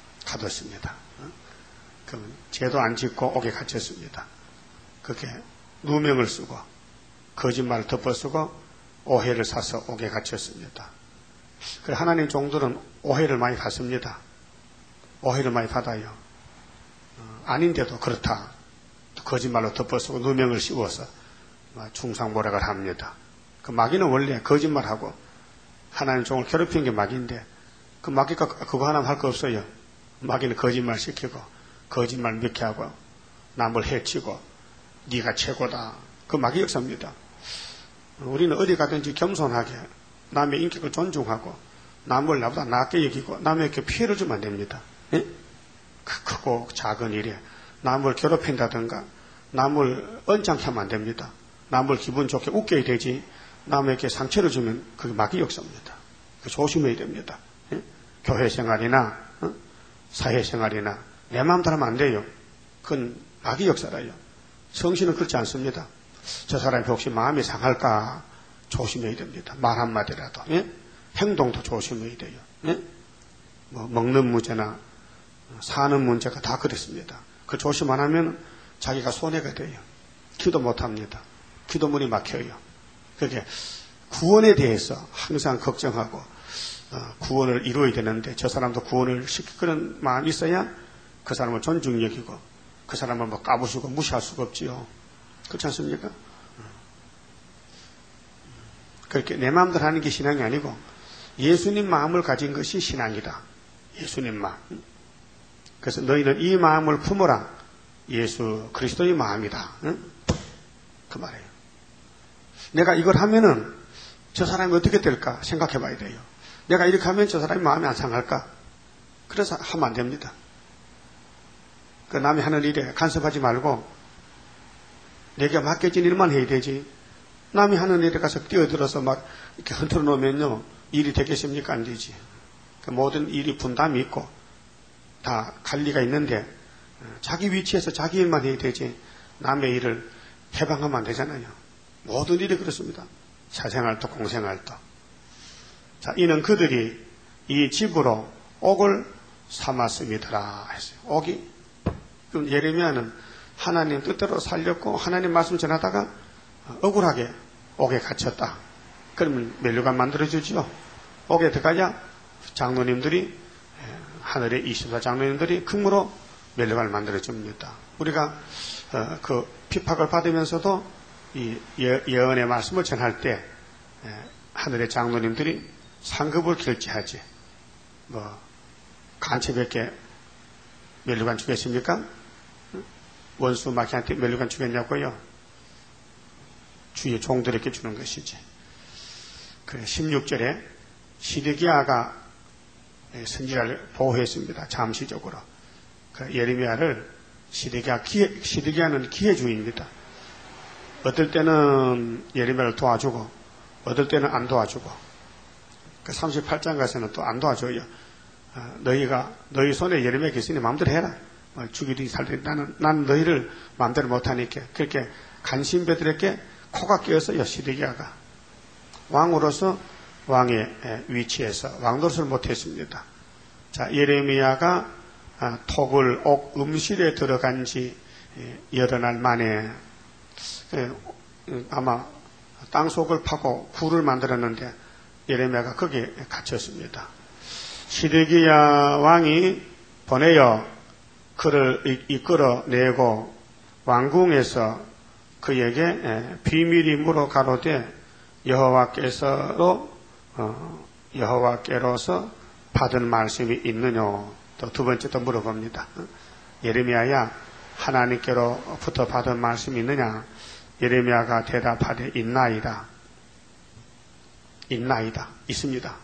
그럼 죄도 안 짓고 옥에 갇혔습니다. 그렇게 누명을 쓰고 거짓말을 덮어쓰고 오해를 사서 옥에 갇혔습니다. 그래 하나님 종들은 오해를 많이 받습니다. 오해를 많이 받아요. 아닌데도 그렇다. 거짓말로 덮어쓰고 누명을 씌워서 중상모략을 합니다. 그 마귀는 원래 거짓말하고 하나님 종을 괴롭히는 게 마귀인데 그 마귀가 그거 하나만 할 거 없어요. 마귀는 거짓말 시키고 거짓말 믿게 하고 남을 해치고 네가 최고다. 그 마귀 역사입니다. 우리는 어디 가든지 겸손하게 남의 인격을 존중하고 남을 나보다 낫게 여기고 남에게 피해를 주면 안 됩니다. 예? 크고 작은 일에 남을 괴롭힌다든가 남을 언짢게 하면 안 됩니다. 남을 기분 좋게 웃겨야 되지 남에게 상처를 주면 그게 마귀 역사입니다. 조심해야 됩니다. 예? 교회 생활이나 사회 생활이나 내 마음대로 하면 안 돼요. 그건 마귀 역사라요. 성신은 그렇지 않습니다. 저 사람이 혹시 마음이 상할까 조심해야 됩니다. 말 한마디라도. 예? 행동도 조심해야 돼요. 예? 뭐 먹는 문제나 사는 문제가 다 그렇습니다. 그 조심 안 하면 자기가 손해가 돼요. 기도 못 합니다. 기도문이 막혀요. 그렇게 구원에 대해서 항상 걱정하고 구원을 이루어야 되는데 저 사람도 구원을 시킬 그런 마음이 있어야 그 사람을 존중 여기고 그 사람을 뭐 까부수고 무시할 수가 없지요. 그렇지 않습니까? 그렇게 내 마음대로 하는 게 신앙이 아니고 예수님 마음을 가진 것이 신앙이다. 예수님 마음. 그래서 너희는 이 마음을 품어라. 예수 그리스도의 마음이다. 응? 그 말이에요. 내가 이걸 하면은 저 사람이 어떻게 될까 생각해 봐야 돼요. 내가 이렇게 하면 저 사람이 마음이 안 상할까? 그래서 하면 안 됩니다. 그 남이 하는 일에 간섭하지 말고 내게 맡겨진 일만 해야 되지. 남이 하는 일에 가서 뛰어들어서 막 이렇게 흔들어 놓으면요, 일이 되겠습니까? 안 되지. 그 모든 일이 분담이 있고 다 관리가 있는데 자기 위치에서 자기 일만 해야 되지 남의 일을 해방하면 안 되잖아요. 모든 일이 그렇습니다. 사생활도 공생활도. 자, 이는 그들이 이 집으로 옥을 삼았음이더라 했어요. 옥이, 그럼 예레미야는 하나님 뜻대로 살렸고 하나님 말씀 전하다가 억울하게 옥에 갇혔다. 그러면 면류관 만들어주죠. 옥에 들어가야 장로님들이, 하늘의 24 장로님들이 금으로 면류관을 만들어줍니다. 우리가 그 핍박을 받으면서도 이 예언의 말씀을 전할 때 하늘의 장로님들이 상급을 결제하지. 뭐 간첩에게 면류관 주겠습니까? 원수 마귀한테 면류관 주겠냐고요? 주의 종들에게 주는 것이지. 그 16절에 시드기야가 선지자를 보호했습니다. 잠시적으로. 그 예레미야를 시드기야는 기회주의입니다. 어떨 때는 예레미야를 도와주고 어떨 때는 안 도와주고. 그 38장 가서는 또 안 도와줘요. 너희 손에 예레미야가 있으니 마음대로 해라. 죽이든지 살든지 나는 너희를 마음대로 못하니까. 그렇게 간신배들에게 코가 끼었어요. 시드기야가. 왕으로서 왕의 위치에서 왕노릇을 못했습니다. 자, 예레미야가 톡을 옥 음실에 들어간 지 여러 날 만에 아마 땅속을 파고 굴을 만들었는데 예레미야가 거기에 갇혔습니다. 시드기야 왕이 보내어 그를 이끌어내고 왕궁에서 그에게 비밀이 물어 가로되 여호와께로서 받은 말씀이 있느냐. 또 두 번째 또 물어봅니다. 예레미야야, 하나님께로부터 받은 말씀이 있느냐? 예레미야가 대답하되 있나이다. 있습니다.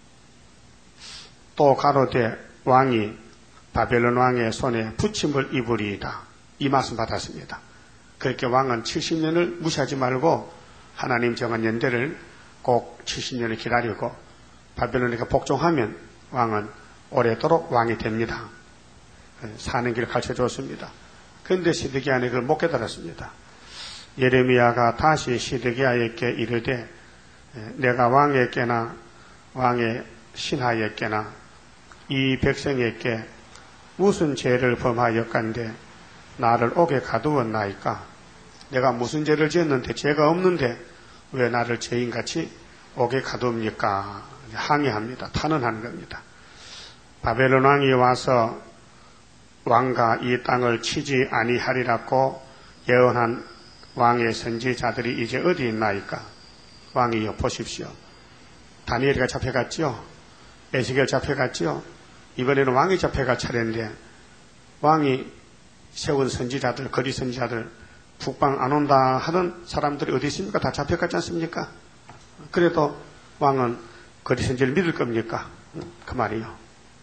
또 가로되 왕이 바벨론 왕의 손에 붙임을 입으리이다. 이 말씀 받았습니다. 그렇게 왕은 70년을 무시하지 말고 하나님 정한 연대를 꼭 70년을 기다리고 바벨론에게 복종하면 왕은 오래도록 왕이 됩니다. 사는 길을 가르쳐줬습니다. 그런데 시드기야는 그걸 못 깨달았습니다. 예레미야가 다시 시드기야에게 이르되 내가 왕에게나 왕의 신하에게나 이 백성에게 무슨 죄를 범하였간데 나를 옥에 가두었나이까? 내가 무슨 죄를 지었는데 죄가 없는데 왜 나를 죄인같이 옥에 가두옵니까? 항의합니다. 탄원하는 겁니다. 바벨론 왕이 와서 왕과 이 땅을 치지 아니하리라고 예언한 왕의 선지자들이 이제 어디 있나이까? 왕이여 보십시오. 다니엘이가 잡혀갔죠. 에스겔 잡혀갔죠. 이번에는 왕이 잡혀갈 차례인데 왕이 세운 선지자들, 거리 선지자들 북방 안 온다 하던 사람들이 어디 있습니까? 다 잡혀갔지 않습니까? 그래도 왕은 거리 선지를 믿을 겁니까? 그 말이요.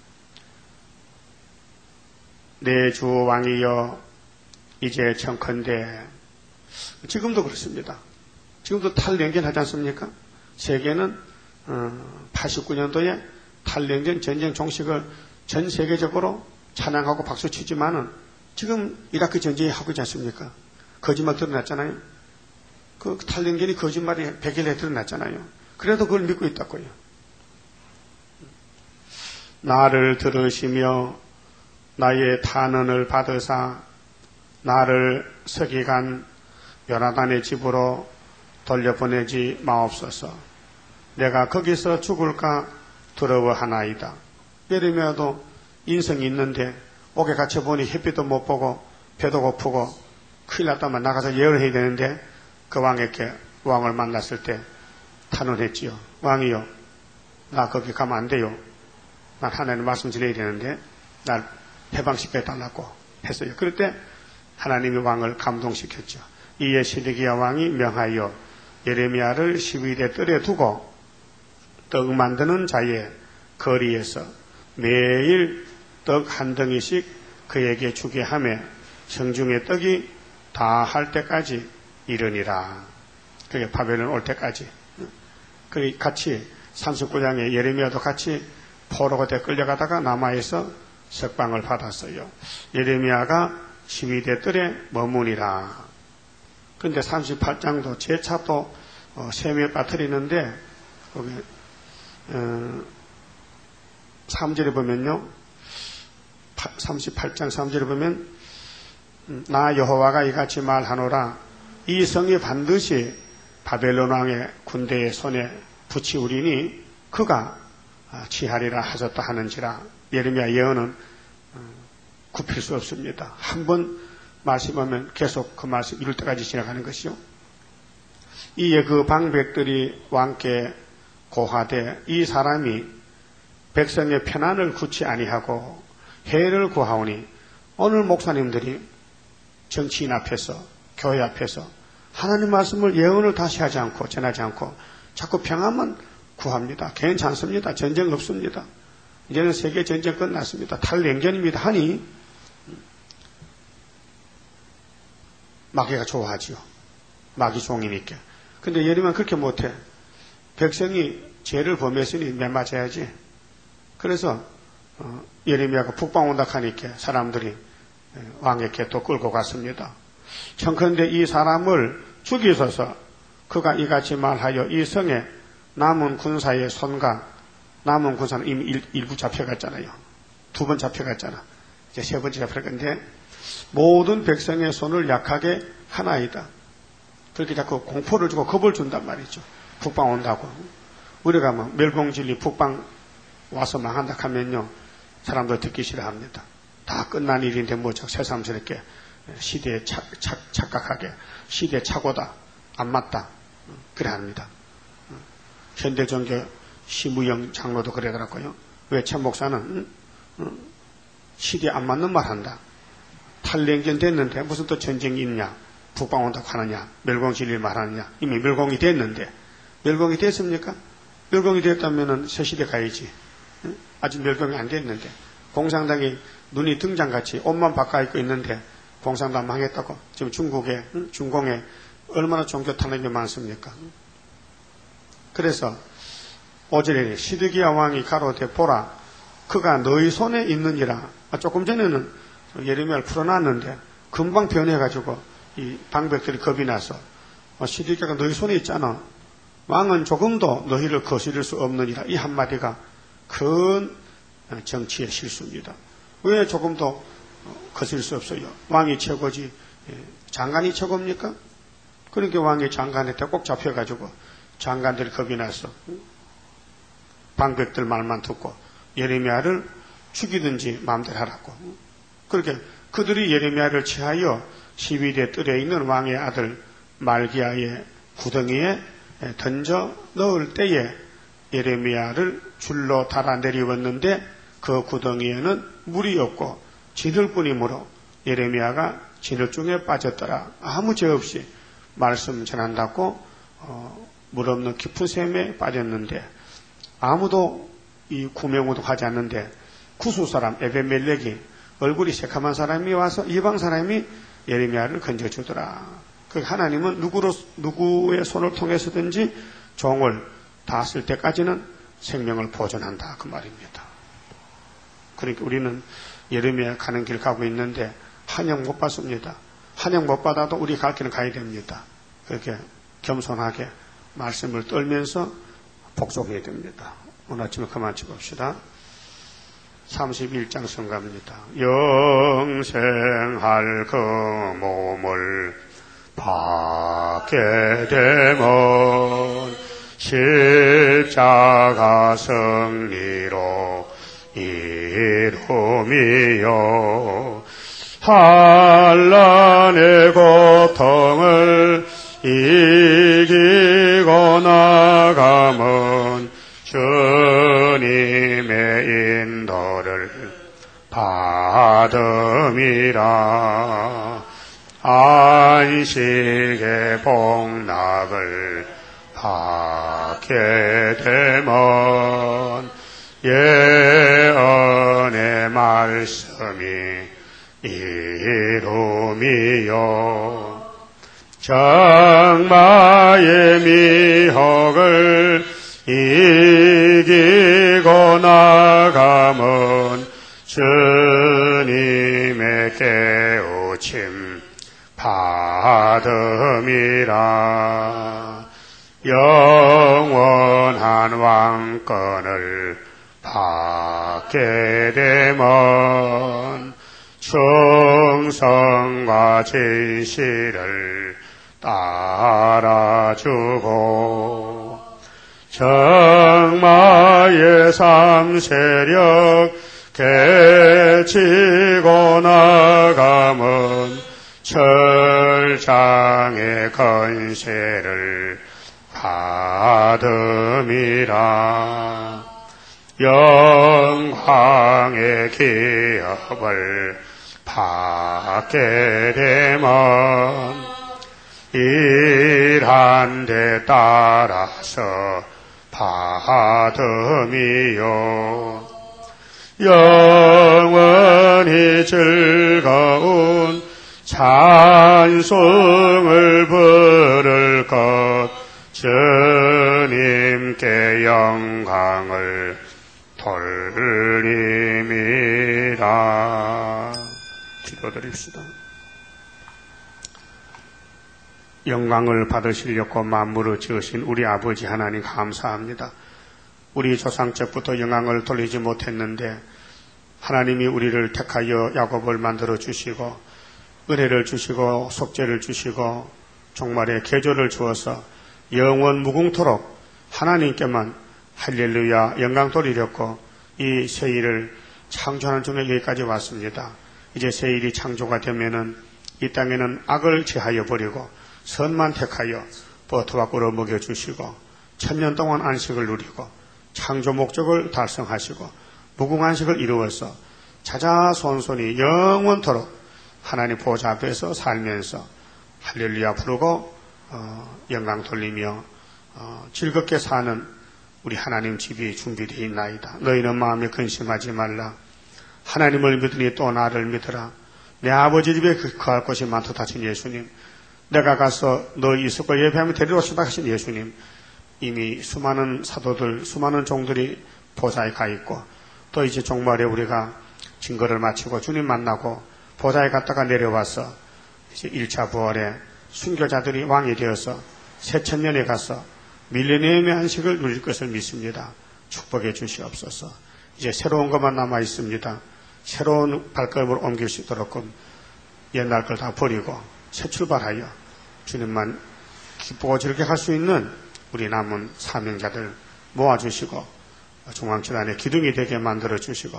내 주 왕이여 이제 청컨대. 지금도 그렇습니다. 지금도 탈령전 하지 않습니까? 세계는 89년도에 탈령전 전쟁 종식을 전 세계적으로 찬양하고 박수치지만은 지금 이라크 전쟁이 하고 있지 않습니까? 거짓말 드러났잖아요. 그 탈령전이 거짓말이 100일에 드러났잖아요. 그래도 그걸 믿고 있다고요. 나를 들으시며 나의 탄원을 받으사 나를 서기관 요나단의 집으로 돌려보내지 마옵소서. 내가 거기서 죽을까 두려워하나이다. 예레미야도 인성이 있는데 옥에 갇혀보니 햇빛도 못 보고 배도 고프고 큰일 났다면 나가서 예언을 해야 되는데 그 왕에게 왕을 만났을 때 탄원했지요. 왕이요, 나 거기 가면 안 돼요. 난 하나님 말씀 전해야 되는데 날 해방시켜달라고 했어요. 그럴 때 하나님이 왕을 감동시켰죠. 이에 시드기야 왕이 명하여 예레미야를 시위대 뜰에 두고 떡 만드는 자의 거리에서 매일 떡 한 덩이씩 그에게 주게 하며 성중의 떡이 다 할 때까지 이르니라. 그게 바벨론 올 때까지. 그 같이 39장에 예레미야도 같이 포로가 돼 끌려가다가 남아에서 석방을 받았어요. 예레미야가 시위대 뜰에 머무니라. 그런데 38장도 재차 또 셈에 빠뜨리는데 거기 3절에 보면요. 38장 3절에 보면 나 여호와가 이같이 말하노라. 이 성이 반드시 바벨론 왕의 군대의 손에 붙이우리니 그가 취하리라 하셨다 하는지라. 예레미야 예언은 굽힐 수 없습니다. 한번 말씀하면 계속 그 말씀 이룰 때까지 지나가는 것이요. 이에 그 방백들이 왕께 고하되 이 사람이 백성의 편안을 구치 아니하고 해를 구하오니 오늘 목사님들이 정치인 앞에서 교회 앞에서 하나님 말씀을 예언을 다시 하지 않고 전하지 않고 자꾸 평안만 구합니다. 괜찮습니다. 전쟁 없습니다. 이제는 세계 전쟁 끝났습니다. 탈냉전입니다. 하니 마귀가 좋아하지요. 마귀 종이니까. 근데 예레미야는 그렇게 못해. 백성이 죄를 범했으니 매맞아야지. 그래서 예레미야가 북방 온다 하니까 사람들이 왕에게 또 끌고 갔습니다. 청컨대 이 사람을 죽이소서. 그가 이같이 말하여 이 성에 남은 군사의 손과 남은 군사는 이미 일부 잡혀갔잖아요. 2번 잡혀갔잖아. 이제 3번째 잡힐 건데 모든 백성의 손을 약하게 하나이다. 그렇게 자꾸 공포를 주고 겁을 준단 말이죠. 북방 온다고. 우리가 뭐 멸공진리 북방 와서 망한다 하면요. 사람들 듣기 싫어합니다. 다 끝난 일인데 뭐 새삼스럽게 시대에 착각하게 시대에 착오다. 안 맞다. 그래 합니다. 현대종교 심우영 장로도 그러더라고요. 왜 참 목사는 시대에 안 맞는 말 한다. 탈냉전 됐는데 무슨 또 전쟁이 있냐. 북방 온다고 하느냐. 멸공진리를 말하느냐. 이미 멸공이 됐는데 멸공이 됐습니까? 멸공이 됐다면 새 시대 가야지. 아직 멸공이 안 됐는데 공산당이 눈이 등장같이 옷만 바꿔 입고 있는데 공산당 망했다고 지금 중공에 얼마나 종교 탄압이 많습니까? 그래서 5절에 시드기야 왕이 가로되 보라 그가 너희 손에 있느니라. 조금 전에는 예레미야를 풀어놨는데 금방 변해가지고 이 방백들이 겁이 나서 시드기야가 너희 손에 있잖아. 왕은 조금도 너희를 거스릴 수 없느니라. 이 한마디가 큰 정치의 실수입니다. 왜 조금도 거스릴 수 없어요? 왕이 최고지 장관이 최고입니까? 그러니까 왕이 장관한테 꼭 잡혀가지고 장관들이 겁이 나서 방백들 말만 듣고 예레미야를 죽이든지 마음대로 하라고. 그렇게 그들이 예레미야를 취하여 시위대 뜰에 있는 왕의 아들 말기야의 구덩이에 던져 넣을 때에 예레미야를 줄로 달아 내리웠는데 그 구덩이에는 물이 없고 진흙뿐이므로 예레미야가 진흙중에 빠졌더라. 아무 죄 없이 말씀 전한다고 물 없는 깊은 샘에 빠졌는데 아무도 이 구명우도 하지 않는데 구수 사람 에벤멜렉이 얼굴이 새카만 사람이 와서 이방 사람이 예레미야를 건져주더라. 그 하나님은 누구의 손을 통해서든지 종을 다 쓸 때까지는 생명을 보존한다. 그 말입니다. 그러니까 우리는 예레미야 가는 길 가고 있는데 환영 못 받습니다. 환영 못 받아도 우리 갈 길은 가야 됩니다. 그렇게 겸손하게 말씀을 떨면서 복종해야 됩니다. 오늘 아침에 그만 쳐봅시다. 31장 성가입니다. 영생할 그 몸을 받게 되면 십자가 승리로 이루미요 환난의 고통을 이기고 나가면 주님의 인도를 받음이라. 안식의 복락을 받게 되면 예언의 말씀이 이루미요 장마의 미혹을 이기고 나가면 주님의 깨우침 받음이라 영원한 왕권을 받게 되면 충성과 진실을 따라주고 정마의 삼세력 개치고 나가면 철장의 건세를 받음이라 영광의 기업을 받게 되면 일한 데 따라서 받음이요 영원히 즐거운 찬송을 부를 것 주님께 영광을 돌림이라. 기도드립시다. 영광을 받으시려고 만물을 지으신 우리 아버지 하나님 감사합니다. 우리 조상 때부터 영광을 돌리지 못했는데 하나님이 우리를 택하여 야곱을 만들어 주시고 은혜를 주시고 속죄를 주시고 종말의 계절을 주어서 영원 무궁토록 하나님께만 할렐루야 영광 돌리렸고 이 세일을 창조하는 중에 여기까지 왔습니다. 이제 세일이 창조가 되면은 이 땅에는 악을 제하여 버리고 선만 택하여 버터와 꿀을 먹여주시고 천년 동안 안식을 누리고 창조 목적을 달성하시고 무궁안식을 이루어서 자자손손이 영원토록 하나님 보좌 앞에서 살면서 할렐루야 부르고 영광 돌리며 즐겁게 사는 우리 하나님 집이 준비되어 있나이다. 너희는 마음에 근심하지 말라. 하나님을 믿으니 또 나를 믿으라. 내 아버지 집에 거할 곳이 많도다 하신 예수님, 내가 가서 너 이스라엘 예배하며 데리러 오시다 하신 예수님, 이미 수많은 사도들, 수많은 종들이 보좌에 가 있고 또 이제 종말에 우리가 증거를 마치고 주님 만나고 보좌에 갔다가 내려와서 이제 1차 부활에 순교자들이 왕이 되어서 새천년에 가서 밀레니엄의 안식을 누릴 것을 믿습니다. 축복해 주시옵소서. 이제 새로운 것만 남아 있습니다. 새로운 발걸음으로 옮길 수 있도록 옛날 걸 다 버리고 새 출발하여 주님만 기쁘고 즐겁게 할 수 있는 우리 남은 사명자들 모아주시고 중앙재단의 기둥이 되게 만들어 주시고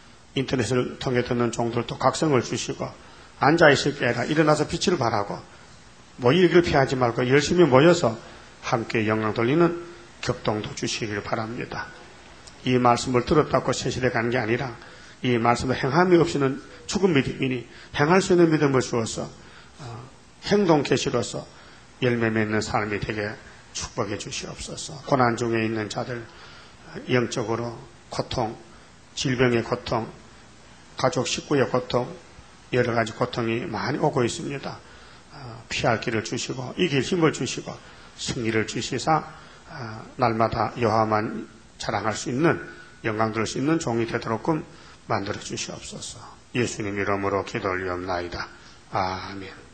인터넷을 통해 듣는 종들도 각성을 주시고 앉아있을 게 아니라 일어나서 빛을 발하고 모이기를 피하지 말고 열심히 모여서 함께 영광 돌리는 격동도 주시길 바랍니다. 이 말씀을 들었다고 세실해 가는 게 아니라 이 말씀을 행함이 없이는 죽은 믿음이니 행할 수 있는 믿음을 주어서 행동 계시로서 열매 맺는 삶이 되게 축복해 주시옵소서. 고난 중에 있는 자들 영적으로 고통, 질병의 고통, 가족 식구의 고통, 여러 가지 고통이 많이 오고 있습니다. 피할 길을 주시고 이길 힘을 주시고 승리를 주시사 날마다 여호와만 자랑할 수 있는 영광 들을 수 있는 종이 되도록끔 만들어 주시옵소서. 예수님 이름으로 기도 올리옵나이다. 아멘.